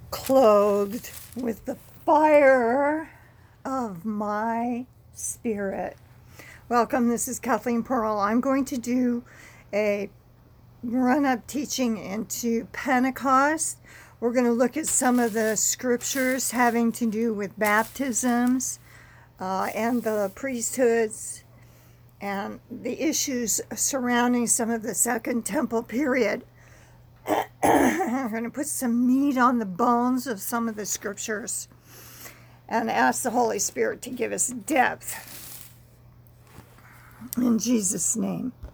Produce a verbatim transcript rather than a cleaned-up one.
clothed with the fire of my spirit. Welcome, this is Kathleen Pearl. I'm going to do a run-up teaching into Pentecost. We're going to look at some of the scriptures having to do with baptisms uh, and the priesthoods and the issues surrounding some of the Second Temple period. I'm going to put some meat on the bones of some of the scriptures and ask the Holy Spirit to give us depth. In Jesus' name.